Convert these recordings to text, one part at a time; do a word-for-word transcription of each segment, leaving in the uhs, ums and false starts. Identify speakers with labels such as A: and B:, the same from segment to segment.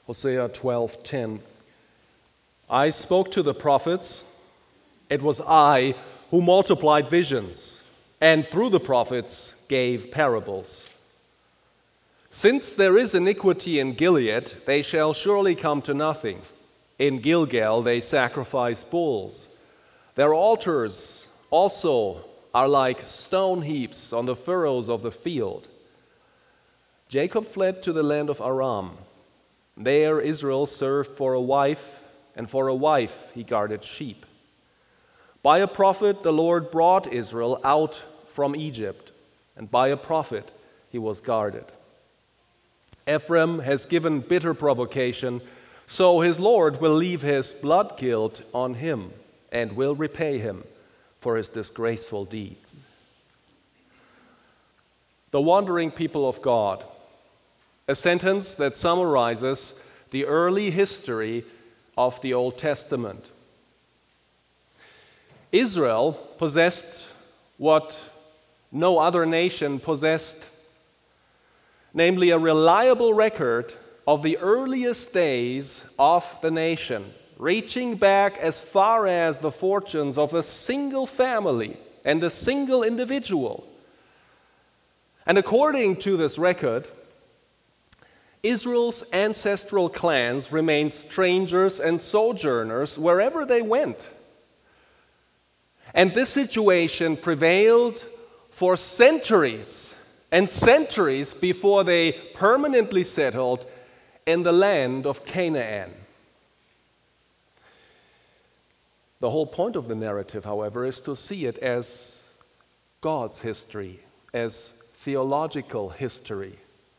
A: Hosea twelve ten. I spoke to the prophets. It was I who multiplied visions, and through the prophets gave parables. Since there is iniquity in Gilead, they shall surely come to nothing. In Gilgal they sacrifice bulls. Their altars also are like stone heaps on the furrows of the field. Jacob fled to the land of Aram. There Israel served for a wife, and for a wife he guarded sheep. By a prophet the Lord brought Israel out from Egypt, and by a prophet he was guarded. Ephraim has given bitter provocation, so his Lord will leave his blood guilt on him and will repay him for his disgraceful deeds. The wandering people of God, a sentence that summarizes the early history of the Old Testament. Israel possessed what no other nation possessed, namely a reliable record of the earliest days of the nation, reaching back as far as the fortunes of a single family and a single individual. And according to this record, Israel's ancestral clans remained strangers and sojourners wherever they went. And this situation prevailed for centuries and centuries before they permanently settled in the land of Canaan. The whole point of the narrative, however, is to see it as God's history, as theological history.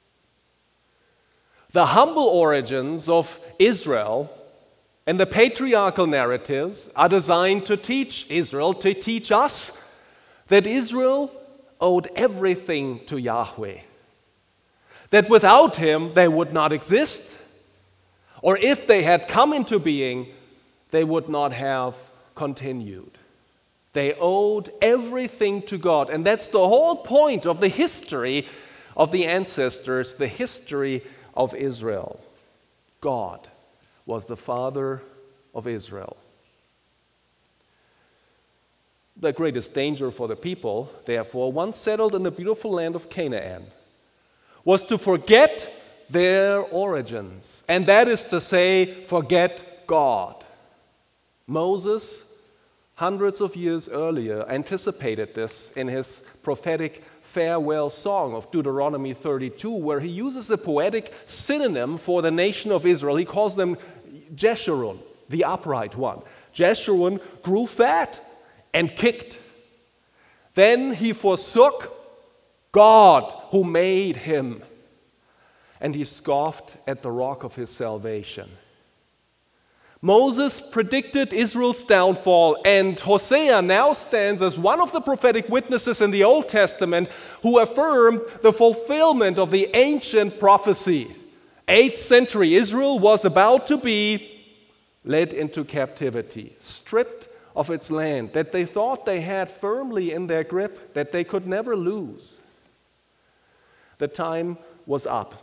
A: The humble origins of Israel and the patriarchal narratives are designed to teach Israel, to teach us, that Israel owed everything to Yahweh. That without him they would not exist, or if they had come into being, they would not have continued. They owed everything to God, and that's the whole point of the history of the ancestors, the history of Israel. God was the father of Israel. The greatest danger for the people, therefore, once settled in the beautiful land of Canaan, was to forget their origins, and that is to say, forget God. Moses, hundreds of years earlier, anticipated this in his prophetic farewell song of Deuteronomy thirty-two, where he uses a poetic synonym for the nation of Israel. He calls them Jeshurun, the upright one. Jeshurun grew fat and kicked. Then he forsook God who made him, and he scoffed at the rock of his salvation. Moses predicted Israel's downfall, and Hosea now stands as one of the prophetic witnesses in the Old Testament who affirmed the fulfillment of the ancient prophecy. eighth century Israel was about to be led into captivity, stripped of its land that they thought they had firmly in their grip, that they could never lose. The time was up.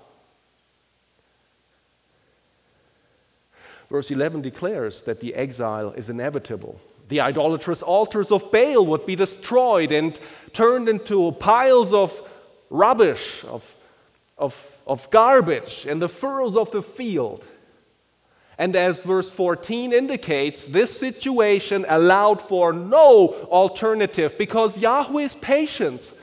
A: Verse eleven declares that the exile is inevitable. The idolatrous altars of Baal would be destroyed and turned into piles of rubbish, of, of, of garbage, in the furrows of the field. And as verse fourteen indicates, this situation allowed for no alternative because Yahweh's patience,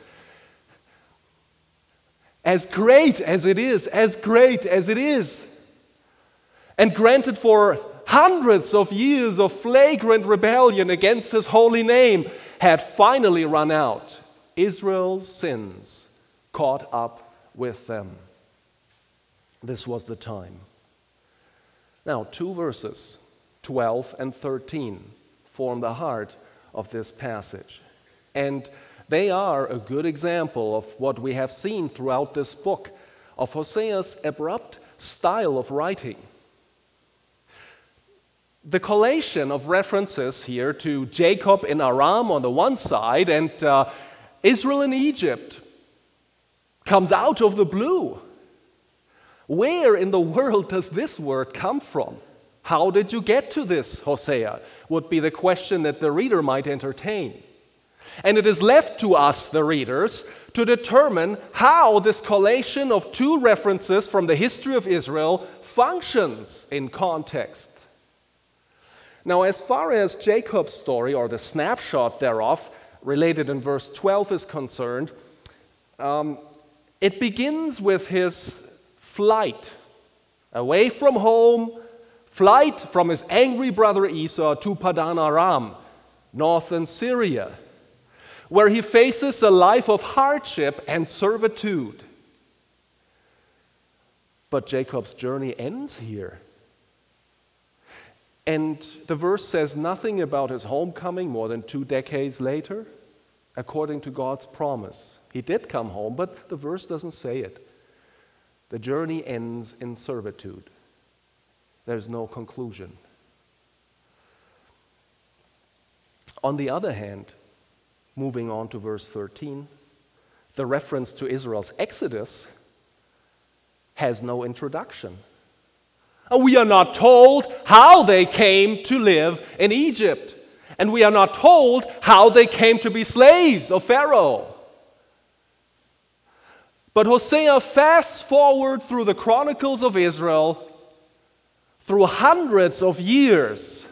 A: as great as it is, as great as it is, and granted for hundreds of years of flagrant rebellion against his holy name, had finally run out. Israel's sins caught up with them. This was the time. Now, two verses, twelve and thirteen, form the heart of this passage. And they are a good example of what we have seen throughout this book, of Hosea's abrupt style of writing. The collation of references here to Jacob in Aram on the one side and uh, Israel in Egypt comes out of the blue. Where in the world does this word come from? How did you get to this, Hosea? Would be the question that the reader might entertain. And it is left to us, the readers, to determine how this collation of two references from the history of Israel functions in context. Now, as far as Jacob's story, or the snapshot thereof, related in verse twelve is concerned, um, it begins with his flight away from home, flight from his angry brother Esau to Padan Aram, northern Syria, where he faces a life of hardship and servitude. But Jacob's journey ends here. And the verse says nothing about his homecoming more than two decades later, according to God's promise. He did come home, but the verse doesn't say it. The journey ends in servitude. There's no conclusion. On the other hand, moving on to verse thirteen, the reference to Israel's exodus has no introduction. We are not told how they came to live in Egypt, and we are not told how they came to be slaves of Pharaoh. But Hosea fasts forward through the chronicles of Israel, through hundreds of years,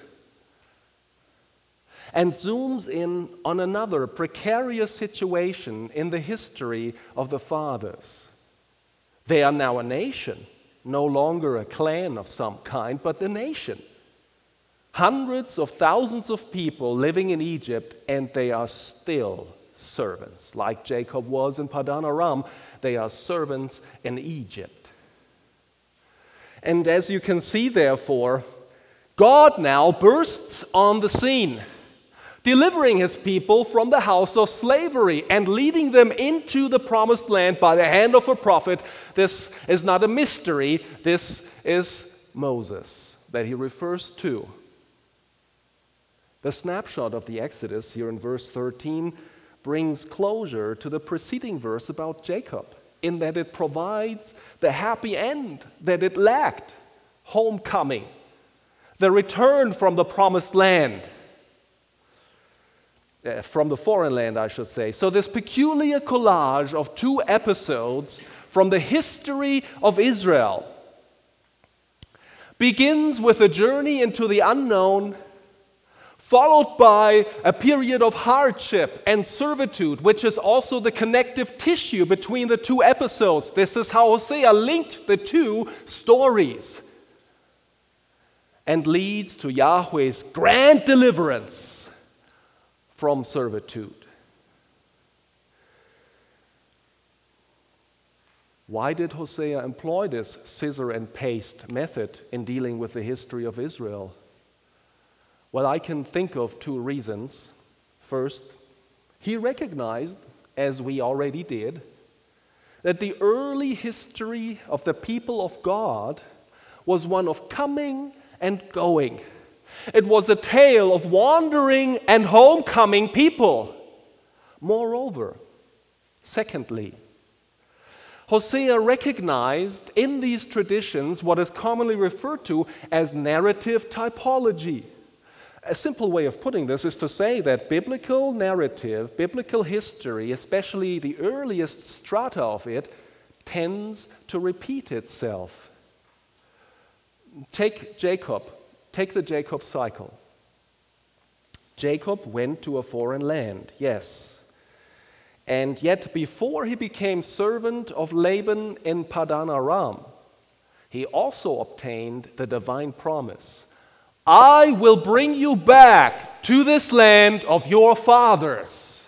A: and zooms in on another precarious situation in the history of the fathers. They are now a nation, no longer a clan of some kind, but a nation. Hundreds of thousands of people living in Egypt, and they are still servants. Like Jacob was in Padan Aram, they are servants in Egypt. And as you can see, therefore, God now bursts on the scene, delivering his people from the house of slavery and leading them into the promised land by the hand of a prophet. This is not a mystery. This is Moses that he refers to. The snapshot of the Exodus here in verse thirteen brings closure to the preceding verse about Jacob, in that it provides the happy end that it lacked: homecoming, the return from the promised land. Uh, from the foreign land, I should say. So this peculiar collage of two episodes from the history of Israel begins with a journey into the unknown, followed by a period of hardship and servitude, which is also the connective tissue between the two episodes. This is how Hosea linked the two stories, and leads to Yahweh's grand deliverance from servitude. Why did Hosea employ this scissor and paste method in dealing with the history of Israel? Well, I can think of two reasons. First, he recognized, as we already did, that the early history of the people of God was one of coming and going. It was a tale of wandering and homecoming people. Moreover, secondly, Hosea recognized in these traditions what is commonly referred to as narrative typology. A simple way of putting this is to say that biblical narrative, biblical history, especially the earliest strata of it, tends to repeat itself. Take Jacob. Take the Jacob cycle. Jacob went to a foreign land, yes. And yet before he became servant of Laban in Padan Aram, he also obtained the divine promise: I will bring you back to this land of your fathers.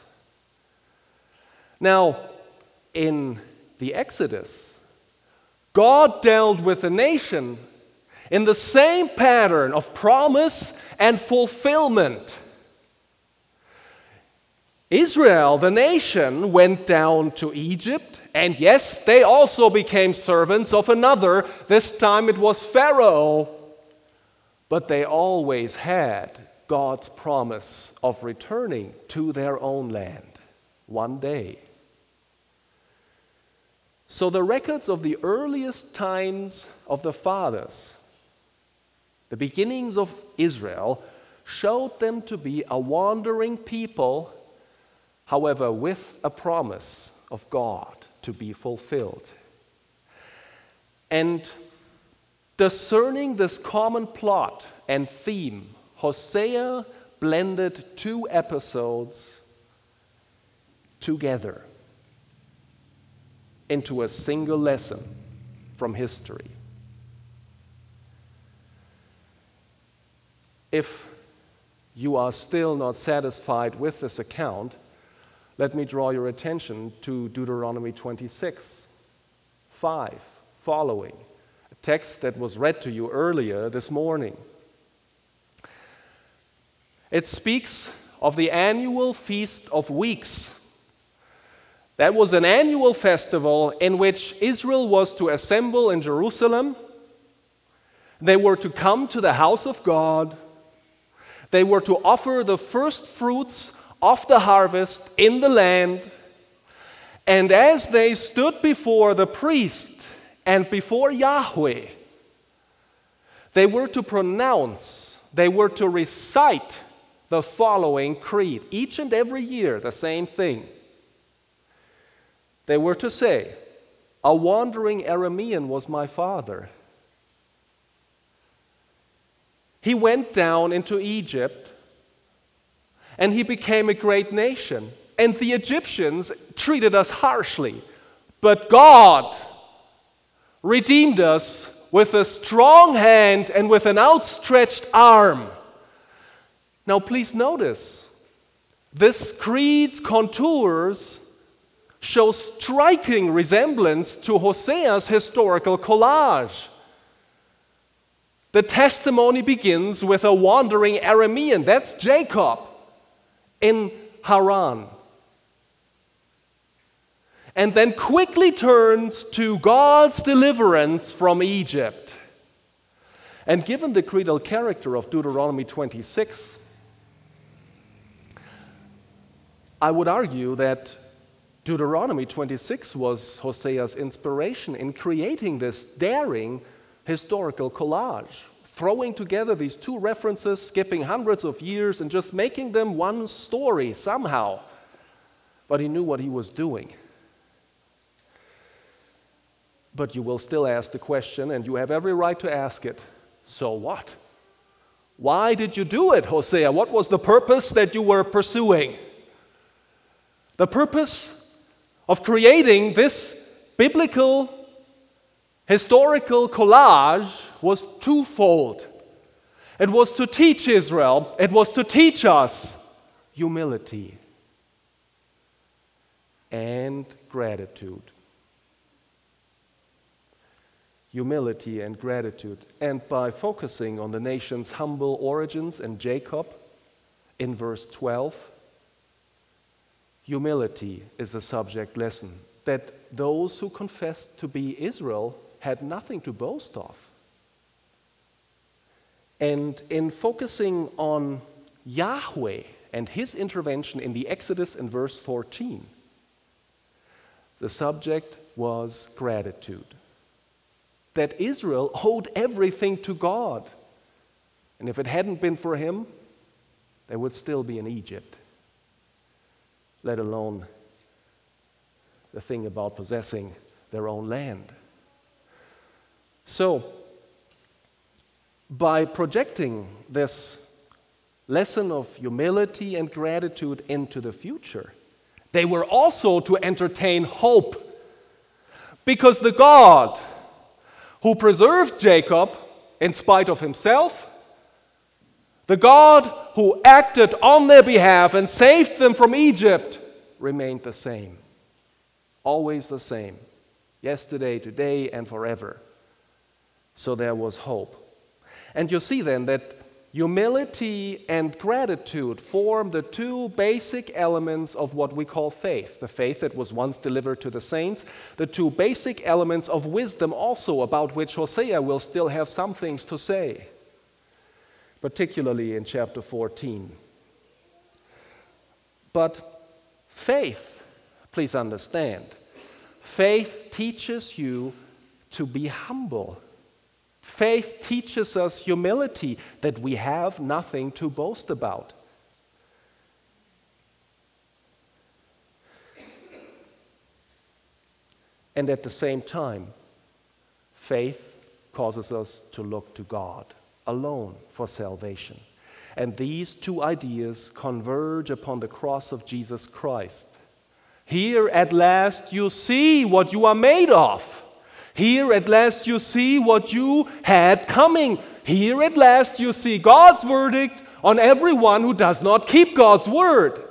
A: Now, in the Exodus, God dealt with the nation in the same pattern of promise and fulfillment. Israel, the nation, went down to Egypt, and yes, they also became servants of another. This time it was Pharaoh, but they always had God's promise of returning to their own land one day. So the records of the earliest times of the fathers, the beginnings of Israel, showed them to be a wandering people, however, with a promise of God to be fulfilled. And discerning this common plot and theme, Hosea blended two episodes together into a single lesson from history. If you are still not satisfied with this account, let me draw your attention to Deuteronomy twenty-six, five, following, a text that was read to you earlier this morning. It speaks of the annual Feast of Weeks. That was an annual festival in which Israel was to assemble in Jerusalem. They were to come to the house of God. They were to offer the first fruits of the harvest in the land. And as they stood before the priest and before Yahweh, they were to pronounce, they were to recite the following creed. Each and every year, the same thing. They were to say, "A wandering Aramean was my father. He went down into Egypt, and he became a great nation. And the Egyptians treated us harshly. But God redeemed us with a strong hand and with an outstretched arm." Now please notice, this creed's contours show striking resemblance to Hosea's historical collage. The testimony begins with a wandering Aramean, that's Jacob, in Haran. And then quickly turns to God's deliverance from Egypt. And given the creedal character of Deuteronomy twenty-six, I would argue that Deuteronomy twenty-six was Hosea's inspiration in creating this daring historical collage, throwing together these two references, skipping hundreds of years, and just making them one story somehow. But he knew what he was doing. But you will still ask the question, and you have every right to ask it, so what? Why did you do it, Hosea? What was the purpose that you were pursuing? The purpose of creating this biblical, historical collage was twofold. It was to teach Israel, it was to teach us humility and gratitude. Humility and gratitude. And by focusing on the nation's humble origins and Jacob in verse twelve, humility is a subject lesson that those who confessed to be Israel had nothing to boast of. And in focusing on Yahweh and his intervention in the Exodus in verse fourteen, the subject was gratitude. That Israel owed everything to God. And if it hadn't been for him, they would still be in Egypt. Let alone the thing about possessing their own land. So, by projecting this lesson of humility and gratitude into the future, they were also to entertain hope. Because the God who preserved Jacob in spite of himself, the God who acted on their behalf and saved them from Egypt, remained the same. Always the same. Yesterday, today, and forever. So there was hope. And you see then that humility and gratitude form the two basic elements of what we call faith. The faith that was once delivered to the saints, the two basic elements of wisdom also, about which Hosea will still have some things to say, particularly in chapter fourteen. But faith, please understand, faith teaches you to be humble. Faith teaches us humility, that we have nothing to boast about. And at the same time, faith causes us to look to God alone for salvation. And these two ideas converge upon the cross of Jesus Christ. Here at last you see what you are made of. Here at last you see what you had coming. Here at last you see God's verdict on everyone who does not keep God's word.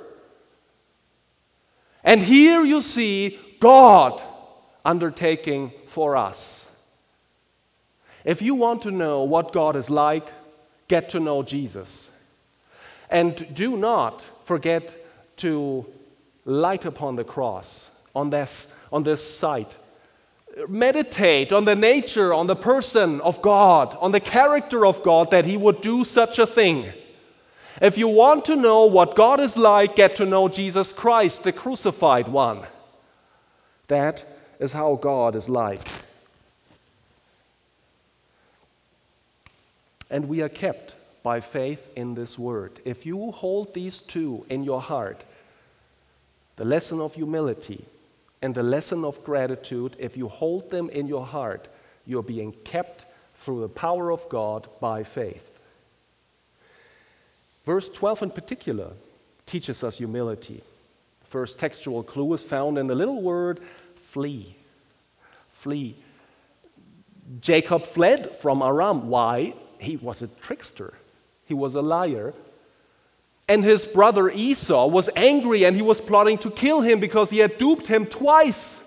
A: And here you see God undertaking for us. If you want to know what God is like, get to know Jesus. And do not forget to light upon the cross on this, on this site. Meditate on the nature, on the person of God, on the character of God, that He would do such a thing. If you want to know what God is like, get to know Jesus Christ, the crucified one. That is how God is like. And we are kept by faith in this word. If you hold these two in your heart, the lesson of humility and the lesson of gratitude, if you hold them in your heart, you're being kept through the power of God by faith. Verse twelve in particular teaches us humility. First textual clue is found in the little word flee. Flee. Jacob fled from Aram. Why? He was a trickster. He was a liar. And his brother Esau was angry, and he was plotting to kill him because he had duped him twice.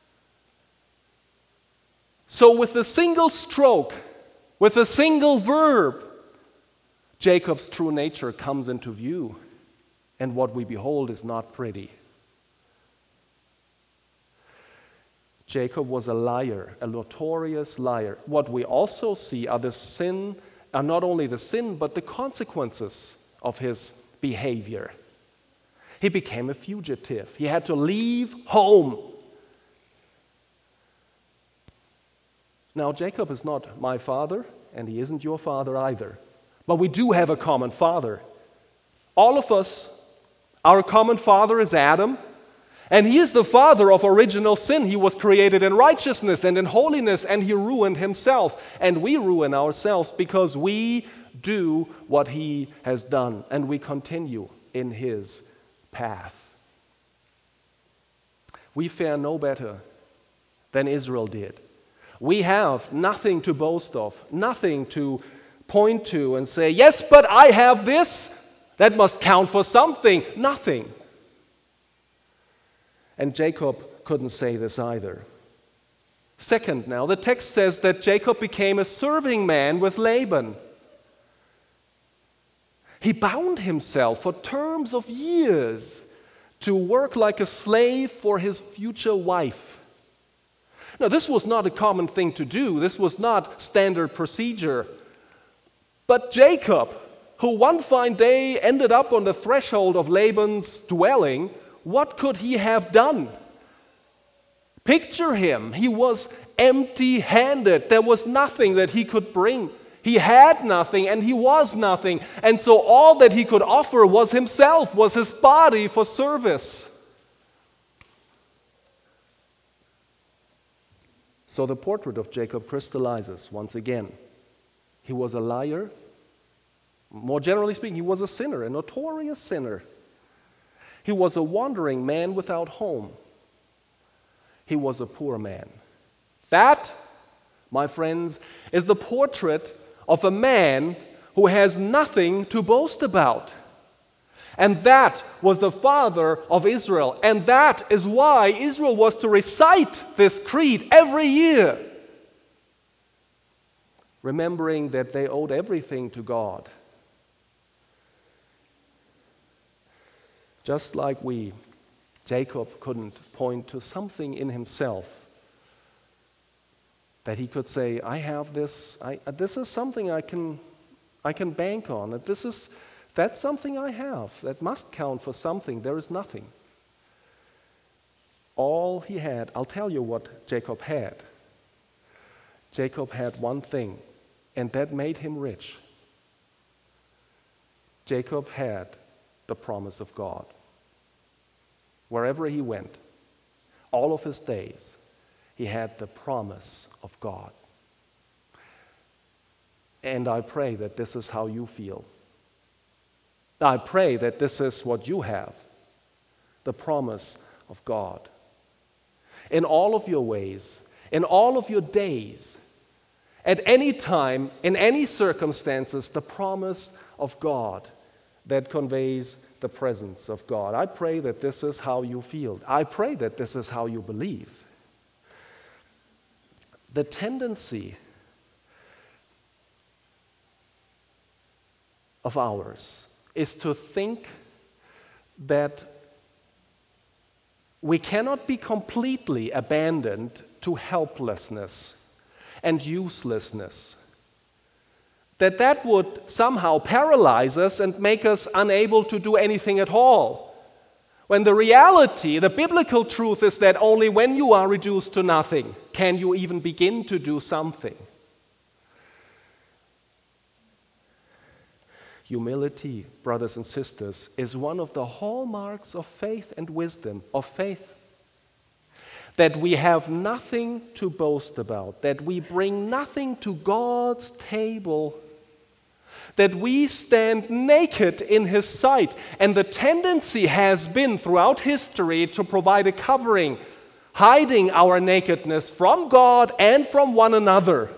A: So with a single stroke, with a single verb, Jacob's true nature comes into view, and what we behold is not pretty. Jacob was a liar, a notorious liar. What we also see are the sin, are not only the sin, but the consequences of his behavior. He became a fugitive. He had to leave home. Now, Jacob is not my father, and he isn't your father either. But we do have a common father. All of us, our common father is Adam, and he is the father of original sin. He was created in righteousness and in holiness, and he ruined himself. And we ruin ourselves because we do what he has done, and we continue in his path. We fare no better than Israel did. We have nothing to boast of, nothing to point to and say, yes, but I have this. That must count for something. Nothing. And Jacob couldn't say this either. Second, now, the text says that Jacob became a serving man with Laban. He bound himself for terms of years to work like a slave for his future wife. Now, this was not a common thing to do. This was not standard procedure. But Jacob, who one fine day ended up on the threshold of Laban's dwelling, what could he have done? Picture him. He was empty-handed. There was nothing that he could bring. He had nothing and he was nothing. And so all that he could offer was himself, was his body for service. So the portrait of Jacob crystallizes once again. He was a liar. More generally speaking, he was a sinner, a notorious sinner. He was a wandering man without home. He was a poor man. That, my friends, is the portrait of a man who has nothing to boast about. And that was the father of Israel. And that is why Israel was to recite this creed every year, remembering that they owed everything to God. Just like we, Jacob couldn't point to something in himself that he could say, I have this, I, this is something I can, I can bank on. This is, that's something I have that must count for something. There is nothing. all he had, I'll tell you what Jacob had. Jacob had one thing, and that made him rich. Jacob had the promise of God. Wherever he went, all of his days, he had the promise of God. And I pray that this is how you feel. I pray that this is what you have, the promise of God. In all of your ways, in all of your days, at any time, in any circumstances, the promise of God that conveys the presence of God. I pray that this is how you feel. I pray that this is how you believe. The tendency of ours is to think that we cannot be completely abandoned to helplessness and uselessness. That that would somehow paralyze us and make us unable to do anything at all. When the reality, the biblical truth is that only when you are reduced to nothing can you even begin to do something. Humility, brothers and sisters, is one of the hallmarks of faith and wisdom, of faith. That we have nothing to boast about, that we bring nothing to God's table, that we stand naked in His sight. And the tendency has been throughout history to provide a covering, hiding our nakedness from God and from one another.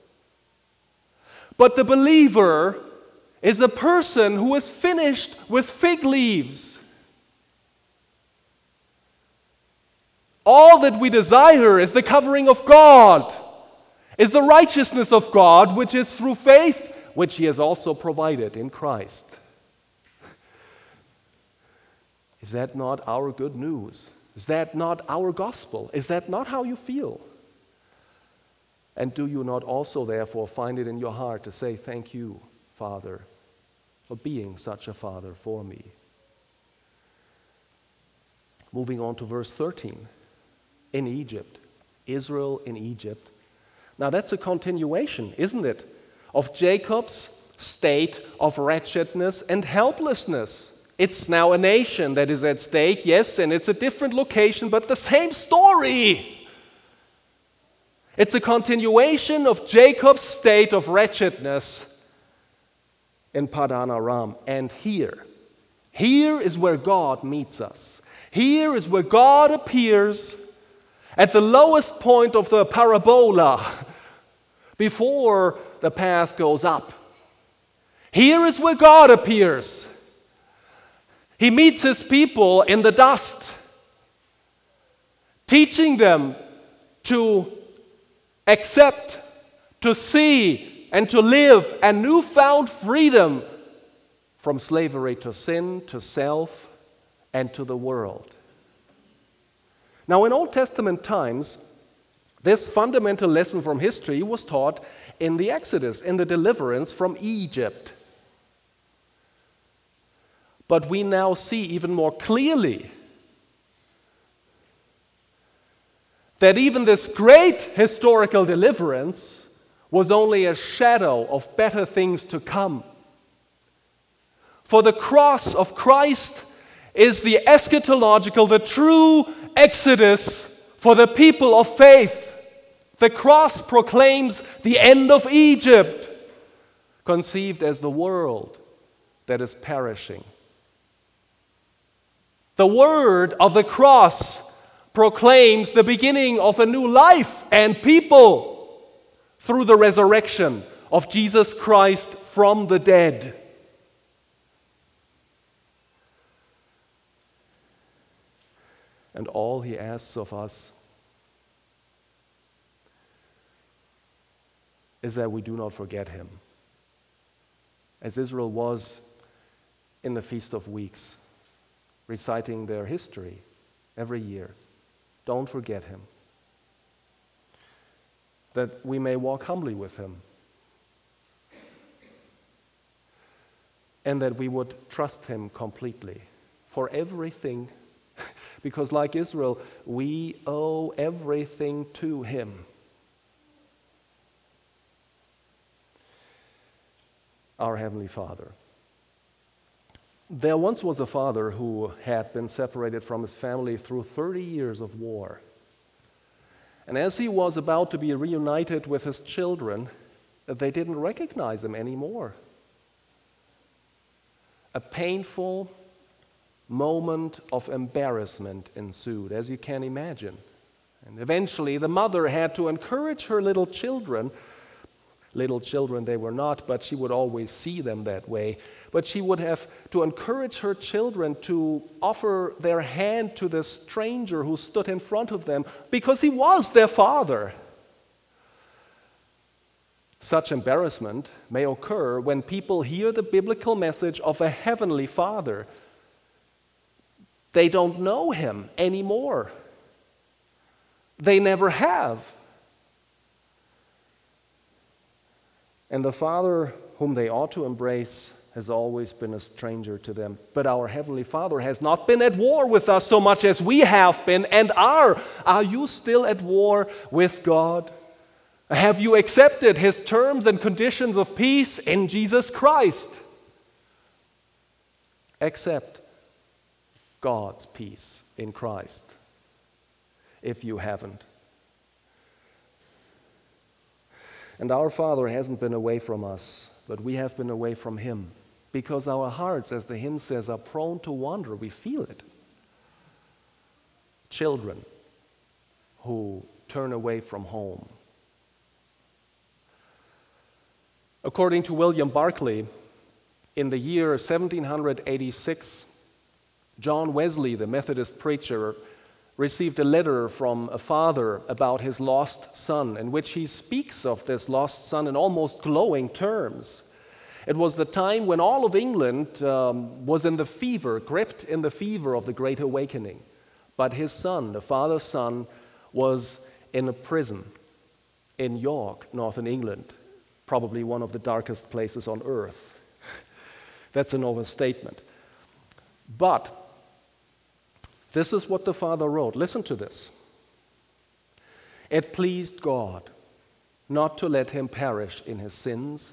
A: But the believer is a person who is finished with fig leaves. All that we desire is the covering of God, is the righteousness of God, which is through faith, which He has also provided in Christ. Is that not our good news? Is that not our gospel? Is that not how you feel? And do you not also, therefore, find it in your heart to say, thank you, Father, for being such a Father for me? Moving on to verse thirteen. In Egypt, Israel in Egypt. Now that's a continuation, isn't it, of Jacob's state of wretchedness and helplessness. It's now a nation that is at stake, yes, and it's a different location, but the same story. It's a continuation of Jacob's state of wretchedness in Padan Aram. And here, here is where God meets us. Here is where God appears at the lowest point of the parabola before the path goes up. Here is where God appears. He meets His people in the dust, teaching them to accept, to see, and to live a newfound freedom from slavery to sin, to self, and to the world. Now, in Old Testament times, this fundamental lesson from history was taught in the Exodus, in the deliverance from Egypt. But we now see even more clearly that even this great historical deliverance was only a shadow of better things to come. For the cross of Christ is the eschatological, the true exodus for the people of faith. The cross proclaims the end of Egypt, conceived as the world that is perishing. The word of the cross proclaims the beginning of a new life and people through the resurrection of Jesus Christ from the dead. And all He asks of us is that we do not forget Him. As Israel was in the Feast of Weeks, reciting their history every year, don't forget Him. That we may walk humbly with Him. And that we would trust Him completely for everything, Because like Israel, we owe everything to him. Our Heavenly Father. There once was a father who had been separated from his family through thirty years of war. And as he was about to be reunited with his children, they didn't recognize him anymore. A painful moment of embarrassment ensued, as you can imagine. And eventually the mother had to encourage her little children. Little children they were not, but she would always see them that way. But she would have to encourage her children to offer their hand to the stranger who stood in front of them, because he was their father. Such embarrassment may occur when people hear the biblical message of a heavenly Father. They don't know him anymore. They never have. And the Father whom they ought to embrace has always been a stranger to them. But our Heavenly Father has not been at war with us so much as we have been and are. Are you still at war with God? Have you accepted his terms and conditions of peace in Jesus Christ? Accept God's peace in Christ if you haven't. And our Father hasn't been away from us, but we have been away from him, because our hearts, as the hymn says, are prone to wander. We feel it. Children who turn away from home. According to William Barclay, in the year seventeen eighty-six, John Wesley, the Methodist preacher, received a letter from a father about his lost son, in which he speaks of this lost son in almost glowing terms. It was the time when all of England um, was in the fever, gripped in the fever of the Great Awakening. But his son, the father's son, was in a prison in York, northern England, probably one of the darkest places on earth. That's an overstatement. But this is what the father wrote. Listen to this. It pleased God not to let him perish in his sins.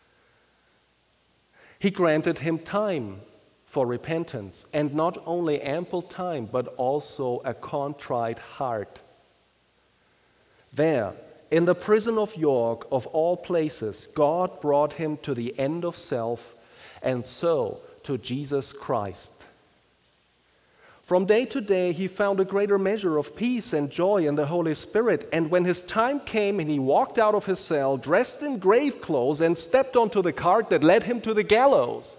A: He granted him time for repentance, and not only ample time, but also a contrite heart. There, in the prison of York, of all places, God brought him to the end of self, and so to Jesus Christ. From day to day, he found a greater measure of peace and joy in the Holy Spirit. And when his time came and he walked out of his cell, dressed in grave clothes, and stepped onto the cart that led him to the gallows,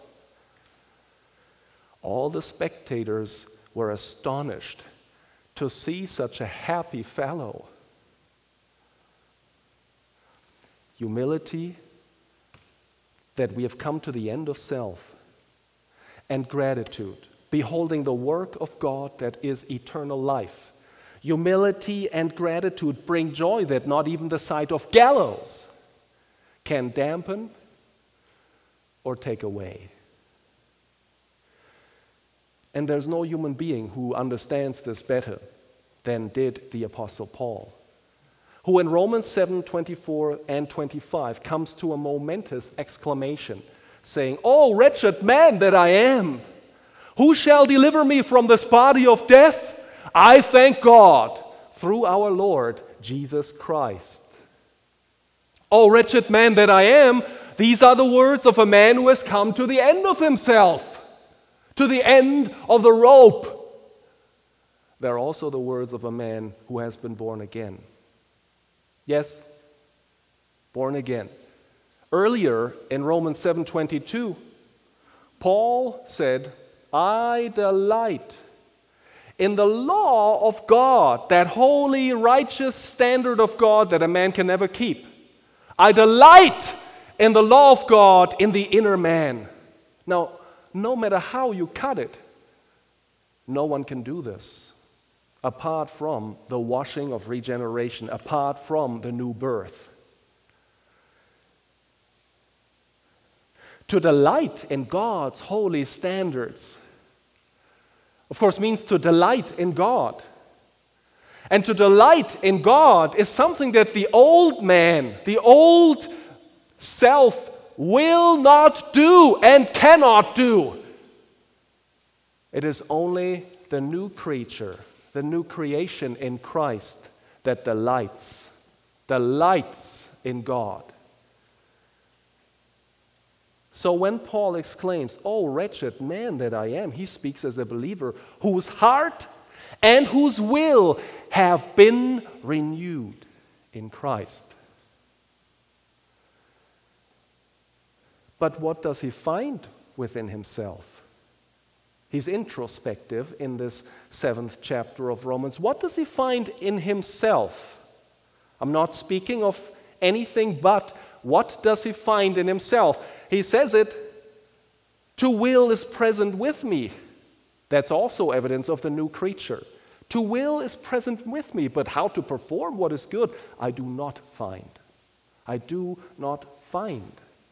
A: all the spectators were astonished to see such a happy fellow. Humility, that we have come to the end of self, and gratitude, beholding the work of God that is eternal life. Humility and gratitude bring joy that not even the sight of gallows can dampen or take away. And there's no human being who understands this better than did the Apostle Paul, who in Romans seven, twenty-four and twenty-five comes to a momentous exclamation, saying, "Oh, wretched man that I am! Who shall deliver me from this body of death? I thank God through our Lord Jesus Christ." Oh, wretched man that I am, these are the words of a man who has come to the end of himself, to the end of the rope. They're also the words of a man who has been born again. Yes, born again. Earlier in Romans seven twenty-two, Paul said, "I delight in the law of God," that holy, righteous standard of God that a man can never keep. "I delight in the law of God in the inner man." Now, no matter how you cut it, no one can do this apart from the washing of regeneration, apart from the new birth. To delight in God's holy standards, of course, means to delight in God. And to delight in God is something that the old man, the old self, will not do and cannot do. It is only the new creature, the new creation in Christ that delights, delights in God. So when Paul exclaims, "Oh, wretched man that I am," he speaks as a believer whose heart and whose will have been renewed in Christ. But what does he find within himself? He's introspective in this seventh chapter of Romans. What does he find in himself? I'm not speaking of anything but what does he find in himself? He says it, "To will is present with me." That's also evidence of the new creature. To will is present with me, but how to perform what is good, I do not find. I do not find.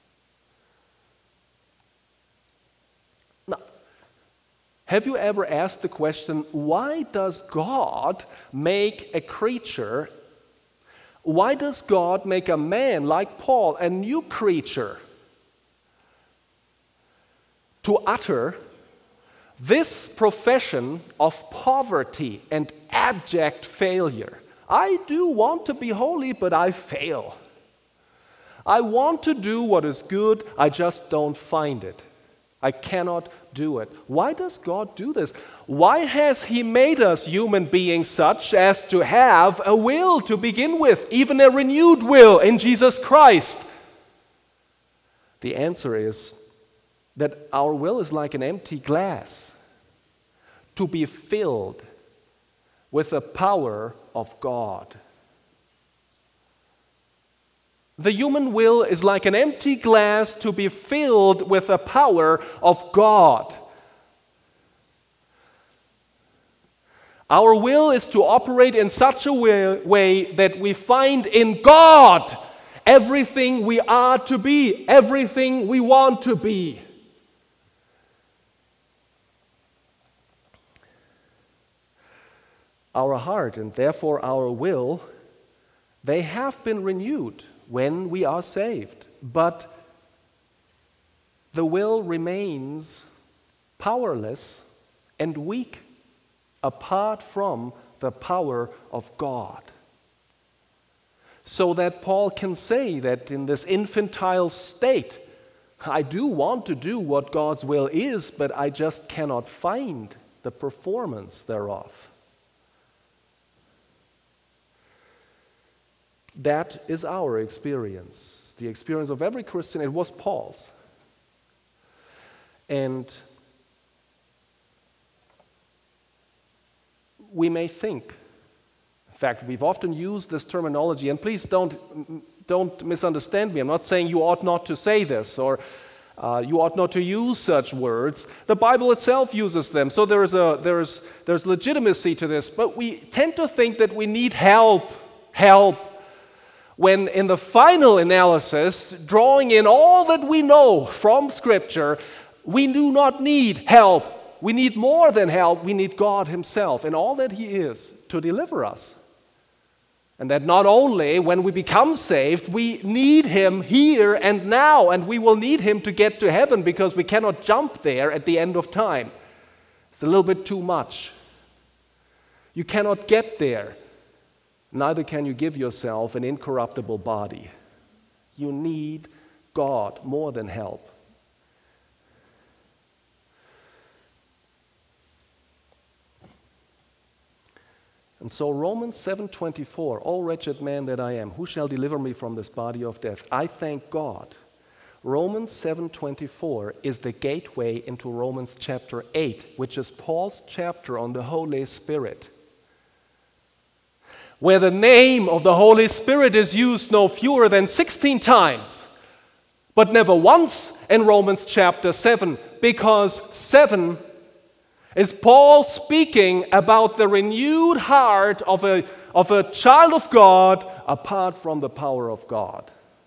A: Now, have you ever asked the question, why does God make a creature? Why does God make a man like Paul, a new creature, to utter this profession of poverty and abject failure? I do want to be holy, but I fail. I want to do what is good, I just don't find it. I cannot do it. Why does God do this? Why has He made us human beings such as to have a will to begin with, even a renewed will in Jesus Christ? The answer is that our will is like an empty glass to be filled with the power of God. The human will is like an empty glass to be filled with the power of God. Our will is to operate in such a way, way that we find in God everything we are to be, everything we want to be. Our heart and therefore our will, they have been renewed when we are saved, but the will remains powerless and weak apart from the power of God. So that Paul can say that in this infantile state, I do want to do what God's will is, but I just cannot find the performance thereof. That is our experience. The experience of every Christian. It was Paul's. And we may think, in fact, we've often used this terminology, and please don't, don't misunderstand me. I'm not saying you ought not to say this, or uh, you ought not to use such words. The Bible itself uses them, so there is a, there's, there's legitimacy to this. But we tend to think that we need help, help, when in the final analysis, drawing in all that we know from Scripture, we do not need help. We need more than help. We need God Himself and all that He is to deliver us. And that not only when we become saved, we need Him here and now, and we will need Him to get to heaven because we cannot jump there at the end of time. It's a little bit too much. You cannot get there. Neither can you give yourself an incorruptible body. You need God more than help. And so Romans seven twenty-four, "O wretched man that I am, who shall deliver me from this body of death? I thank God." Romans seven twenty-four is the gateway into Romans chapter eight, which is Paul's chapter on the Holy Spirit, where the name of the Holy Spirit is used no fewer than sixteen times, but never once in Romans chapter seven, because seven is Paul speaking about the renewed heart of a, of a child of God apart from the power of God.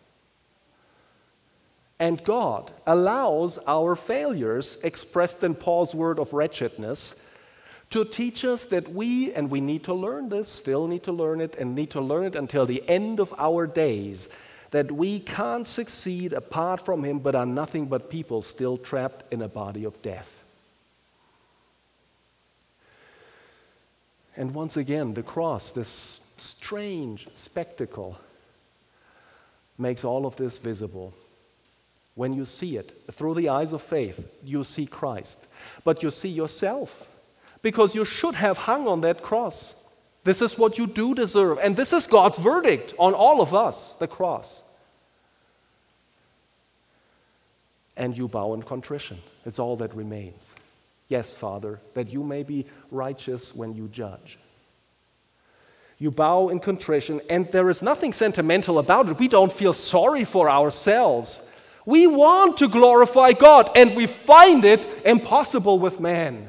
A: And God allows our failures, expressed in Paul's word of wretchedness, to teach us that we, and we need to learn this, still need to learn it, and need to learn it until the end of our days, that we can't succeed apart from him, but are nothing but people still trapped in a body of death. And once again, the cross, this strange spectacle, makes all of this visible. When you see it through the eyes of faith, you see Christ, but you see yourself, because you should have hung on that cross. This is what you do deserve, and this is God's verdict on all of us, the cross. And you bow in contrition. It's all that remains. Yes, Father, that you may be righteous when you judge. You bow in contrition, and there is nothing sentimental about it. We don't feel sorry for ourselves. We want to glorify God, and we find it impossible with man.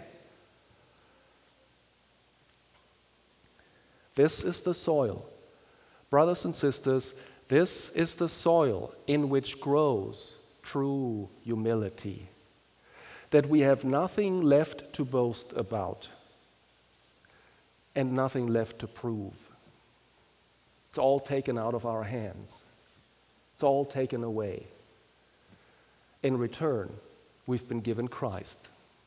A: This is the soil. Brothers and sisters, this is the soil in which grows true humility. That we have nothing left to boast about and nothing left to prove. It's all taken out of our hands. It's all taken away. In return, we've been given Christ.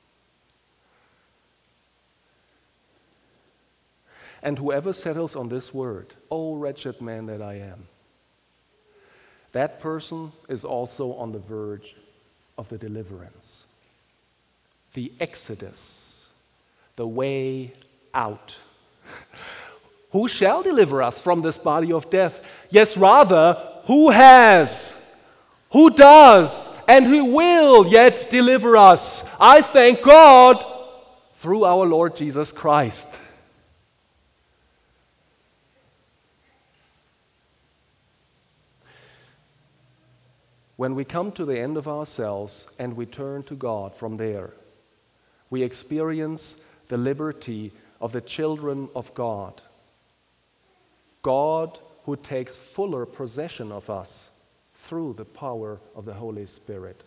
A: And whoever settles on this word, "O wretched man that I am," that person is also on the verge of the deliverance, the exodus, the way out. Who shall deliver us from this body of death? Yes, rather, who has, who does, and who will yet deliver us? I thank God through our Lord Jesus Christ. When we come to the end of ourselves and we turn to God from there, we experience the liberty of the children of God. God who takes fuller possession of us through the power of the Holy Spirit.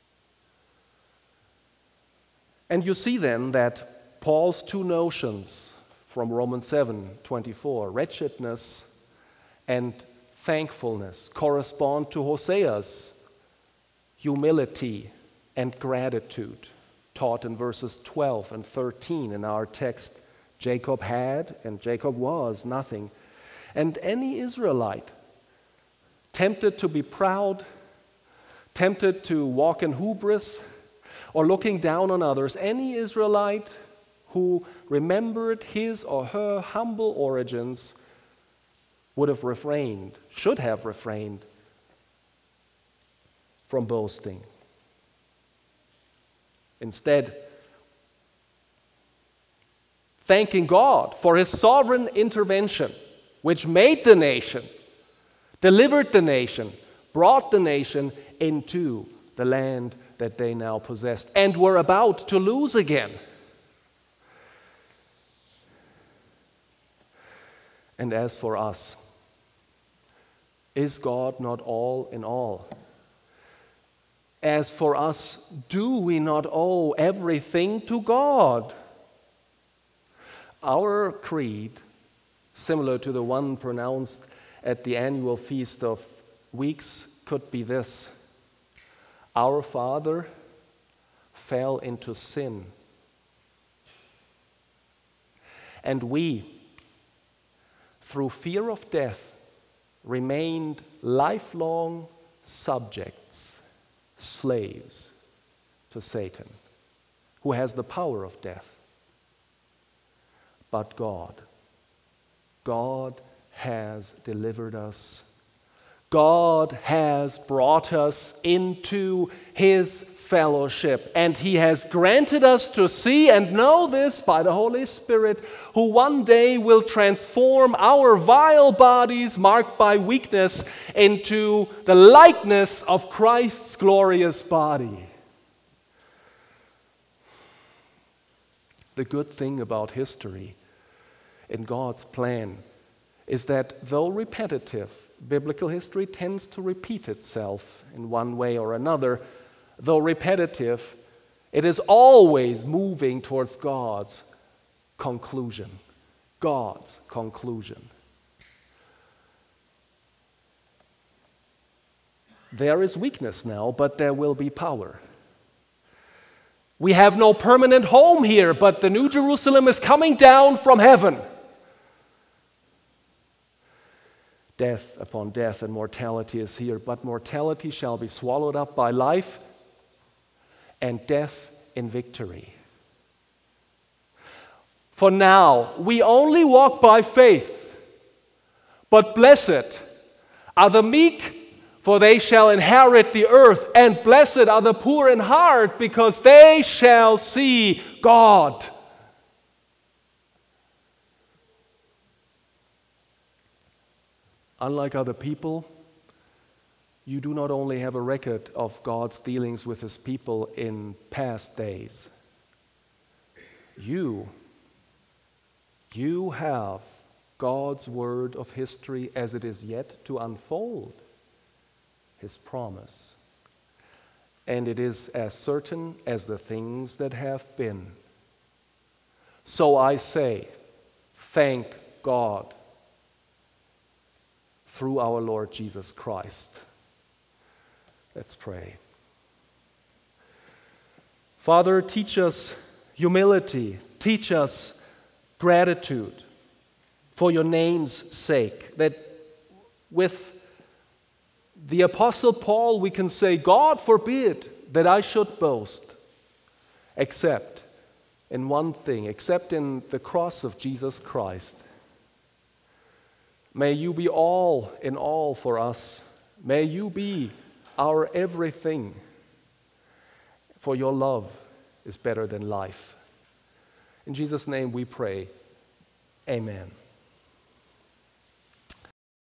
A: And you see then that Paul's two notions from Romans seven twenty-four, wretchedness and thankfulness, correspond to Hosea's humility and gratitude, taught in verses twelve and thirteen in our text. Jacob had and Jacob was nothing. And any Israelite tempted to be proud, tempted to walk in hubris, or looking down on others, any Israelite who remembered his or her humble origins would have refrained, should have refrained from boasting. Instead, thanking God for his sovereign intervention, which made the nation, delivered the nation, brought the nation into the land that they now possessed and were about to lose again. And as for us, is God not all in all? As for us, do we not owe everything to God? Our creed, similar to the one pronounced at the annual Feast of Weeks, could be this: Our father fell into sin, and we, through fear of death, remained lifelong subjects, slaves to Satan, who has the power of death. But God, God has delivered us. God has brought us into his fellowship, and he has granted us to see and know this by the Holy Spirit, who one day will transform our vile bodies marked by weakness into the likeness of Christ's glorious body. The good thing about history in God's plan is that though repetitive, biblical history tends to repeat itself in one way or another. Though repetitive, it is always moving towards God's conclusion. God's conclusion. There is weakness now, but there will be power. We have no permanent home here, but the New Jerusalem is coming down from heaven. Death upon death and mortality is here, but mortality shall be swallowed up by life, and death in victory. For now, we only walk by faith, but blessed are the meek, for they shall inherit the earth, and blessed are the poor in heart, because they shall see God. Unlike other people, you do not only have a record of God's dealings with his people in past days. You, you have God's word of history as it is yet to unfold, his promise. And it is as certain as the things that have been. So I say, thank God through our Lord Jesus Christ. Let's pray. Father, teach us humility, teach us gratitude for your name's sake, that with the Apostle Paul we can say, God forbid that I should boast, except in one thing, except in the cross of Jesus Christ. May you be all in all for us. May you be our everything. For your love is better than life. In Jesus' name we pray. Amen.